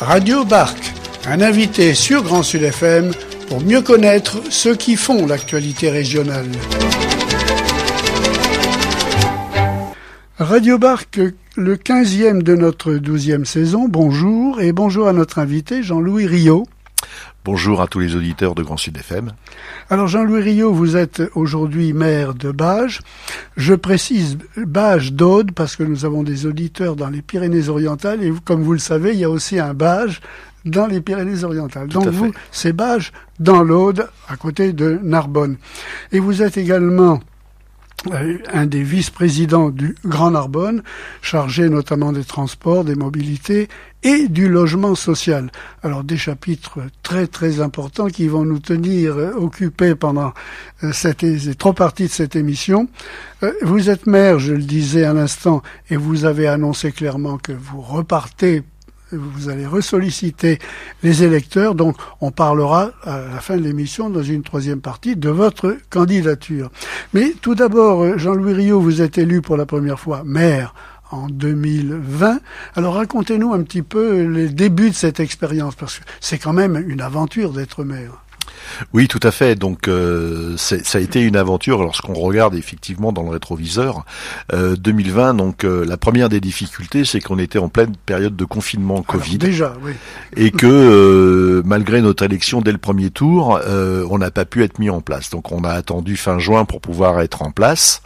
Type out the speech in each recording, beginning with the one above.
Radio Barc, un invité sur Grand Sud FM pour mieux connaître ceux qui font l'actualité régionale. Radio Barc, le 15e de notre 12e saison, bonjour, et bonjour à notre invité Jean-Louis Riot. Bonjour à tous les auditeurs de Grand Sud FM. Alors Jean-Louis Riot, vous êtes aujourd'hui maire de Bages. Je précise Bages d'Aude parce que nous avons des auditeurs dans les Pyrénées-Orientales et comme vous le savez, il y a aussi un Bages dans les Pyrénées-Orientales. Donc vous, c'est Bages dans l'Aude, à côté de Narbonne. Et vous êtes également un des vice-présidents du Grand Narbonne, chargé notamment des transports, des mobilités et du logement social. Alors des chapitres très très importants qui vont nous tenir occupés pendant ces 3 parties de cette émission. Vous êtes maire, je le disais à l'instant, et vous avez annoncé clairement que vous repartez. Vous allez ressolliciter les électeurs, donc on parlera à la fin de l'émission, dans une 3e partie, de votre candidature. Mais tout d'abord, Jean-Louis Riot, vous êtes élu pour la première fois maire en 2020. Alors racontez-nous un petit peu les débuts de cette expérience, parce que c'est quand même une aventure d'être maire. Oui, tout à fait. Donc, ça a été une aventure. Lorsqu'on regarde effectivement dans le rétroviseur, 2020. Donc, la première des difficultés, c'est qu'on était en pleine période de confinement Covid. Alors, déjà, oui. Et que malgré notre élection dès le premier tour, on n'a pas pu être mis en place. Donc, on a attendu fin juin pour pouvoir être en place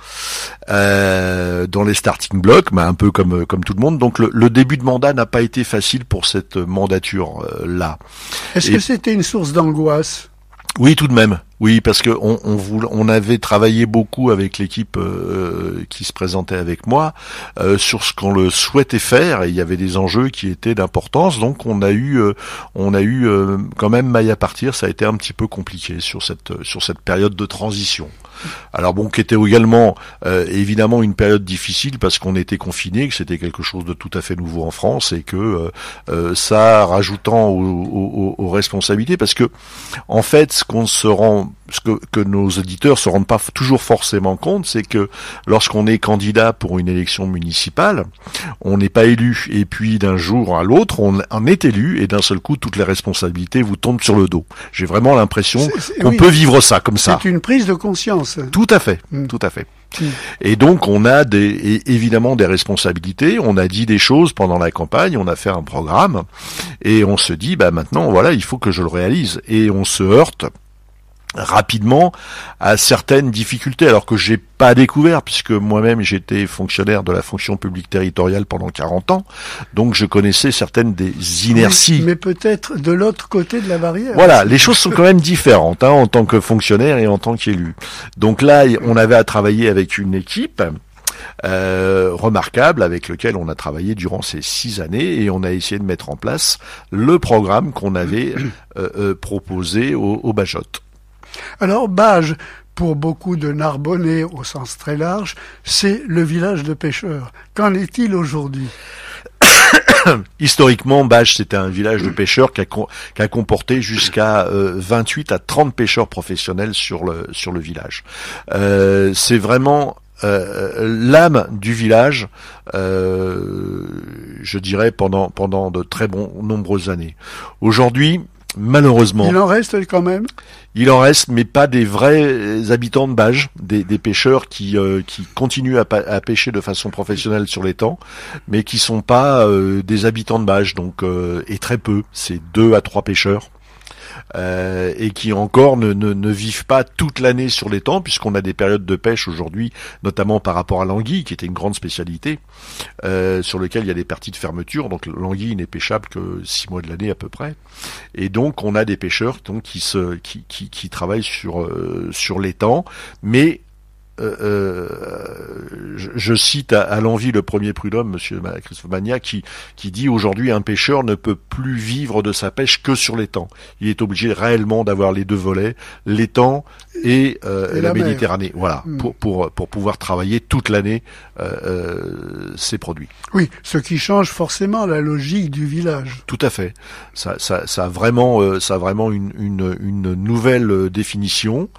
dans les starting blocks, mais un peu comme tout le monde. Donc, le début de mandat n'a pas été facile pour cette mandature là. Est-ce que c'était une source d'angoisse? Oui, tout de même. Oui, parce que on avait travaillé beaucoup avec l'équipe qui se présentait avec moi sur ce qu'on le souhaitait faire, et il y avait des enjeux qui étaient d'importance. Donc on a eu quand même maille à partir. Ça a été un petit peu compliqué sur cette période de transition. Alors bon, qui était également évidemment une période difficile parce qu'on était confinés, que c'était quelque chose de tout à fait nouveau en France, et que ça rajoutant aux responsabilités, parce que en fait ce que nos auditeurs se rendent pas toujours forcément compte, c'est que lorsqu'on est candidat pour une élection municipale, on n'est pas élu, et puis d'un jour à l'autre, on en est élu, et d'un seul coup, toutes les responsabilités vous tombent sur le dos. J'ai vraiment l'impression qu'on peut vivre ça comme ça. C'est une prise de conscience. Tout à fait, tout à fait. Et donc on a évidemment des responsabilités. On a dit des choses pendant la campagne, on a fait un programme, et on se dit maintenant voilà, il faut que je le réalise, et on se heurte rapidement à certaines difficultés, alors que j'ai pas découvert, puisque moi-même j'étais fonctionnaire de la fonction publique territoriale pendant 40 ans, donc je connaissais certaines des inerties. Oui, mais peut-être de l'autre côté de la barrière. Voilà, les choses sont quand même différentes en tant que fonctionnaire et en tant qu'élu. Donc là, on avait à travailler avec une équipe remarquable, avec lequel on a travaillé durant ces 6 années, et on a essayé de mettre en place le programme qu'on avait proposé aux Bajottes. Alors, Bages, pour beaucoup de Narbonnais au sens très large, c'est le village de pêcheurs. Qu'en est-il aujourd'hui ? Historiquement, Bages, c'était un village de pêcheurs qui a comporté jusqu'à 28 à 30 pêcheurs professionnels sur le village. C'est vraiment l'âme du village, je dirais, pendant de très nombreuses années. Aujourd'hui, malheureusement, il en reste quand même. Il en reste, mais pas des vrais habitants de Bages, des pêcheurs qui continuent à pêcher de façon professionnelle sur l'étang, mais qui sont pas des habitants de Bages, donc et très peu, c'est 2 à 3 pêcheurs. Et qui encore ne vivent pas toute l'année sur l'étang, puisqu'on a des périodes de pêche aujourd'hui, notamment par rapport à l'anguille, qui était une grande spécialité, sur lequel il y a des parties de fermeture. Donc l'anguille n'est pêchable que 6 mois de l'année à peu près. Et donc on a des pêcheurs qui travaillent sur l'étang, mais je cite à l'envi le premier prud'homme, monsieur Christophe Magnac, qui dit aujourd'hui un pêcheur ne peut plus vivre de sa pêche que sur l'étang. Il est obligé réellement d'avoir les 2 volets, l'étang et la Méditerranée. Voilà, pour pouvoir travailler toute l'année ces produits. Oui, ce qui change forcément la logique du village. Tout à fait. Ça a vraiment une nouvelle définition,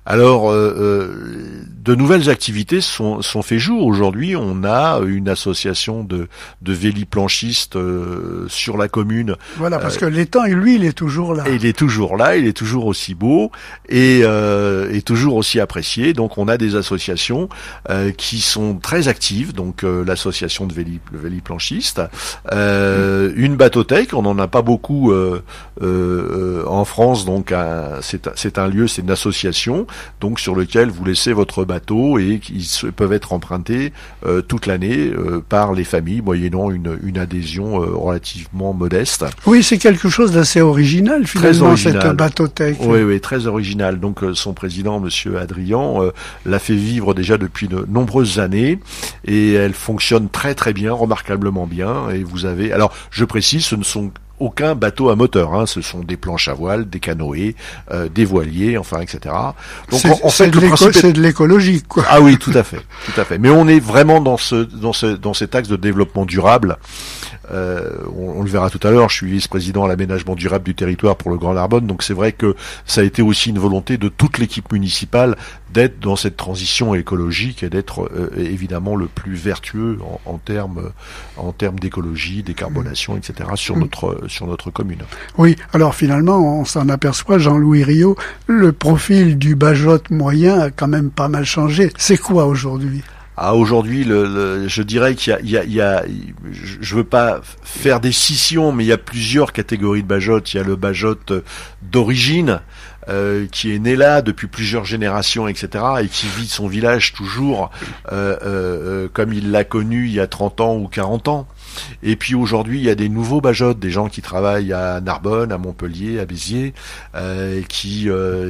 Alors, de nouvelles activités sont fait jour. Aujourd'hui, on a une association de véliplanchistes sur la commune. Voilà, parce que l'étang, lui, il est toujours là. Et il est toujours là, il est toujours aussi beau et toujours aussi apprécié. Donc, on a des associations qui sont très actives. Donc, l'association de véliplanchistes, une bateauthèque. On n'en a pas beaucoup en France. Donc, c'est un lieu, c'est une association. Donc, sur lequel vous laissez votre bateau et qui peuvent être empruntés toute l'année par les familles, moyennant une adhésion relativement modeste. Oui, c'est quelque chose d'assez original, finalement, original. Cette bateauthèque. Oui, très original. Donc, son président, Monsieur Adrian, l'a fait vivre déjà depuis de nombreuses années et elle fonctionne très très bien, remarquablement bien. Et vous avez... Alors, je précise, ce ne sont aucun bateau à moteur, hein. Ce sont des planches à voile, des canoës, des voiliers, enfin, etc. Donc c'est de l'écologique, quoi. Ah oui, tout à fait. Mais on est vraiment dans cet axe de développement durable. On le verra tout à l'heure. Je suis vice-président à l'aménagement durable du territoire pour le Grand Narbonne, donc c'est vrai que ça a été aussi une volonté de toute l'équipe municipale d'être dans cette transition écologique et d'être évidemment le plus vertueux en termes d'écologie, décarbonation, etc. sur notre commune. Oui, alors finalement, on s'en aperçoit, Jean-Louis Riot, le profil du bajote moyen a quand même pas mal changé. C'est quoi aujourd'hui ? Aujourd'hui, je dirais qu'il y a, je veux pas faire des scissions, mais il y a plusieurs catégories de bajotes. Il y a le bajote d'origine, qui est né là depuis plusieurs générations, etc., et qui vit son village toujours comme il l'a connu il y a 30 ans ou 40 ans. Et puis aujourd'hui, il y a des nouveaux bajotes, des gens qui travaillent à Narbonne, à Montpellier, à Béziers, qui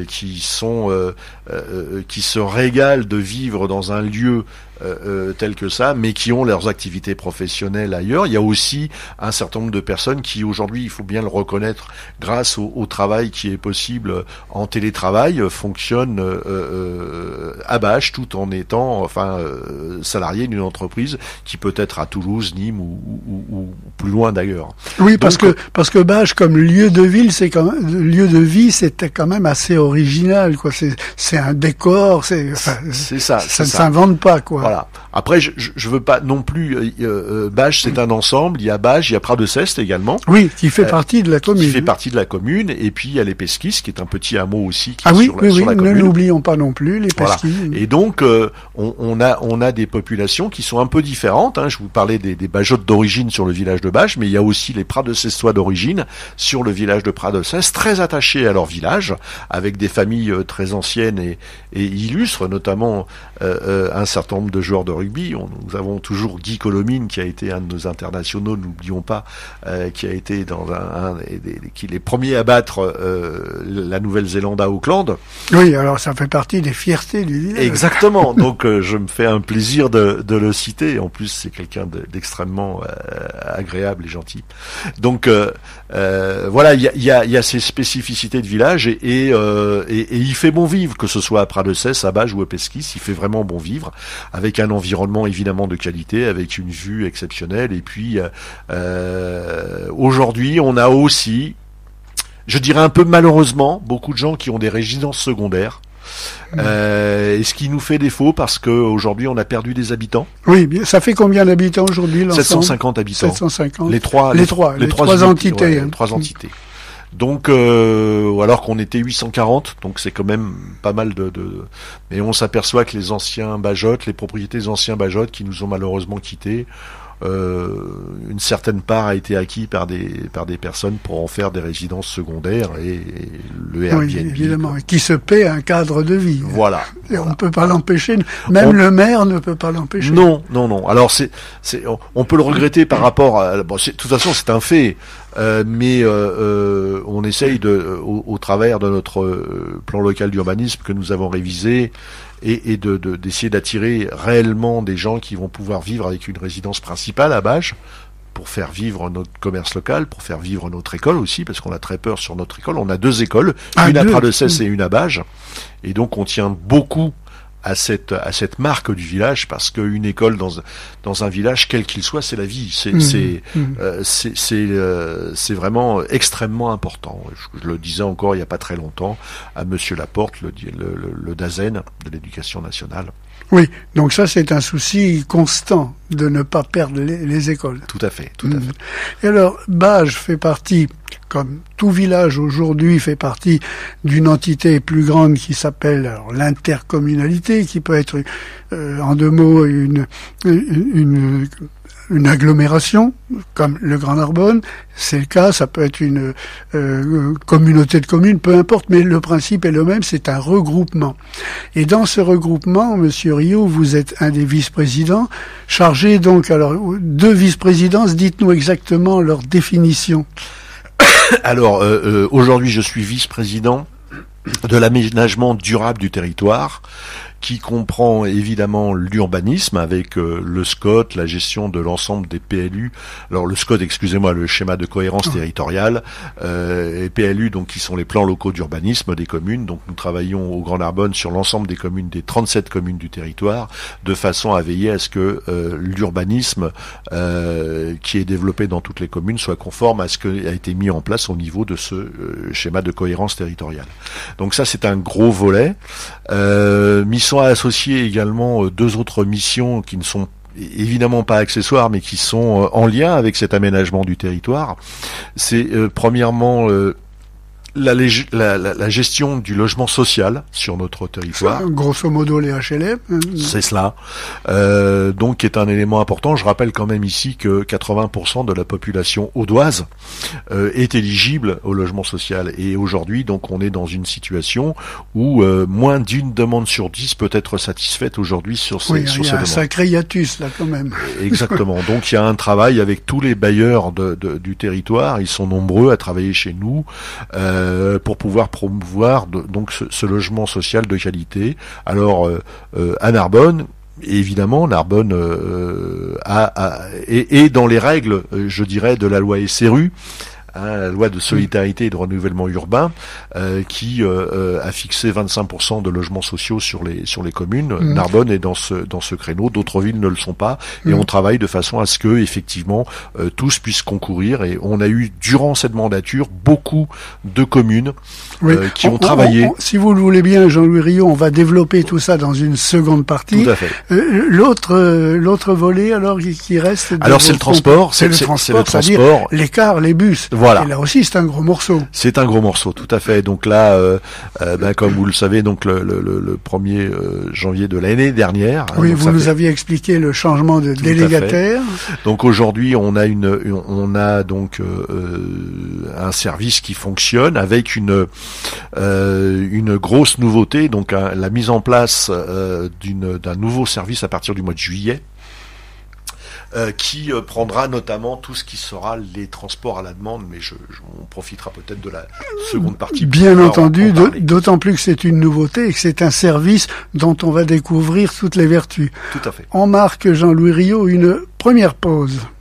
se régalent de vivre dans un lieu tel que ça, mais qui ont leurs activités professionnelles ailleurs. Il y a aussi un certain nombre de personnes qui aujourd'hui, il faut bien le reconnaître, grâce au travail qui est possible en télétravail, fonctionnent à Bache tout en étant salariés d'une entreprise qui peut être à Toulouse, Nîmes ou plus loin d'ailleurs. Oui, parce que Bache comme lieu de ville, c'était quand même assez original, quoi. C'est un décor, c'est ça ne s'invente pas, quoi. Voilà. Après, je veux pas non plus. Bache, c'est un ensemble. Il y a Bache, il y a Prat-de-Ceste également. Oui, qui fait partie de la commune. Qui fait partie de la commune. Et puis il y a les Pesquis, qui est un petit hameau aussi. Qui est sur la commune. Ne l'oublions pas non plus, les Pesquis. Voilà. Et donc, on a des populations qui sont un peu différentes. Hein. Je vous parlais des bajotes d'origine sur le village de Bache, mais il y a aussi les Prat-de-Cestois d'origine sur le village de Prat-de-Ceste, très attachés à leur village, avec des familles très anciennes et illustres, notamment un certain nombre de joueurs de rugby. Nous avons toujours Guy Colomine, qui a été un de nos internationaux, n'oublions pas, qui a été dans qui est les premiers à battre la Nouvelle-Zélande à Auckland. Oui, alors ça fait partie des fiertés du village. Exactement. Donc je me fais un plaisir de le citer. En plus, c'est quelqu'un d'extrêmement agréable et gentil. Donc voilà, il y a ces spécificités de village et il fait bon vivre, que ce soit à Prat-de-Ceste, à Bages ou à Pesquis, il fait vraiment bon vivre, avec un environnement évidemment de qualité, avec une vue exceptionnelle. Et puis aujourd'hui, on a aussi, je dirais un peu malheureusement, beaucoup de gens qui ont des résidences secondaires. Et ce qui nous fait défaut parce que aujourd'hui on a perdu des habitants. Oui, ça fait combien d'habitants aujourd'hui l'ensemble ? 750 habitants. 750. Les trois entités. Ouais, hein. 3 entités. Donc alors qu'on était 840, donc c'est quand même pas mal mais on s'aperçoit que les anciens bajotes, les propriétés des anciens bajotes qui nous ont malheureusement quittés, une certaine part a été acquis par des personnes pour en faire des résidences secondaires et le Airbnb. Oui, évidemment, qui se paie un cadre de vie. Voilà. Et on ne peut pas l'empêcher, même le maire ne peut pas l'empêcher. Non. Alors on peut le regretter par rapport à, de toute façon c'est un fait. Mais on essaye au travers de notre plan local d'urbanisme que nous avons révisé et d'essayer d'attirer réellement des gens qui vont pouvoir vivre avec une résidence principale à Bages pour faire vivre notre commerce local, pour faire vivre notre école aussi, parce qu'on a très peur sur notre école. On a 2 écoles, une à Prat-de-Ceste et une à Bages, et donc on tient beaucoup cette marque du village, parce qu'une école dans un village, quel qu'il soit, c'est la vie. C'est vraiment extrêmement important. Je le disais encore il n'y a pas très longtemps à Monsieur Laporte, le DAZEN de l'Éducation nationale. Oui, donc ça c'est un souci constant de ne pas perdre les écoles. Tout à fait, tout à fait. Et alors, Bages fait partie, comme tout village aujourd'hui, fait partie d'une entité plus grande qui s'appelle l'intercommunalité, qui peut être, en deux mots, une agglomération, comme le Grand Narbonne, c'est le cas, ça peut être une communauté de communes, peu importe, mais le principe est le même, c'est un regroupement. Et dans ce regroupement, Monsieur Rio, vous êtes un des vice-présidents, chargé donc, alors, de vice-présidence, dites-nous exactement leur définition. Alors, aujourd'hui, je suis vice-président de l'aménagement durable du territoire, qui comprend évidemment l'urbanisme avec le SCOT, la gestion de l'ensemble des PLU. Alors le SCOT, excusez-moi, le schéma de cohérence territoriale, et PLU, donc qui sont les plans locaux d'urbanisme des communes. Donc nous travaillons au Grand Narbonne sur l'ensemble des communes, des 37 communes du territoire, de façon à veiller à ce que l'urbanisme qui est développé dans toutes les communes soit conforme à ce qui a été mis en place au niveau de ce schéma de cohérence territoriale. Donc ça, c'est un gros volet. Sont associées également deux autres missions qui ne sont évidemment pas accessoires, mais qui sont en lien avec cet aménagement du territoire. C'est premièrement la gestion du logement social sur notre territoire. Grosso modo les HLM. C'est cela. Donc qui est un élément important. Je rappelle quand même ici que 80% de la population audoise est éligible au logement social. Et aujourd'hui, donc on est dans une situation où moins d'une demande sur 10 peut être satisfaite aujourd'hui sur ces demandes. Il y a un sacré hiatus là quand même. Exactement. Donc il y a un travail avec tous les bailleurs du territoire. Ils sont nombreux à travailler chez nous. Pour pouvoir promouvoir donc ce logement social de qualité. Alors à Narbonne, évidemment, Narbonne est dans les règles, je dirais, de la loi SRU. La loi de solidarité et de renouvellement urbain, qui a fixé 25% de logements sociaux sur les communes. Narbonne est dans ce créneau, d'autres villes ne le sont pas, et on travaille de façon à ce que effectivement tous puissent concourir. Et on a eu durant cette mandature beaucoup de communes qui ont travaillé. Si vous le voulez bien, Jean-Louis Rio, on va développer tout ça dans une seconde partie. Tout à fait. L'autre volet alors qui reste. Alors c'est le transport, c'est le transport, c'est-à-dire les cars, les bus. Voilà. Et là aussi, c'est un gros morceau. C'est un gros morceau, tout à fait. Donc là, comme vous le savez, donc le 1er janvier de l'année dernière. Oui, vous nous aviez expliqué le changement de délégataire. Donc aujourd'hui, on a donc un service qui fonctionne avec une grosse nouveauté, donc la mise en place d'un nouveau service à partir du mois de juillet. Qui prendra notamment tout ce qui sera les transports à la demande, mais on profitera peut-être de la seconde partie. Bien entendu, d'autant plus que c'est une nouveauté et que c'est un service dont on va découvrir toutes les vertus. Tout à fait. On marque, Jean-Louis Rio, une première pause.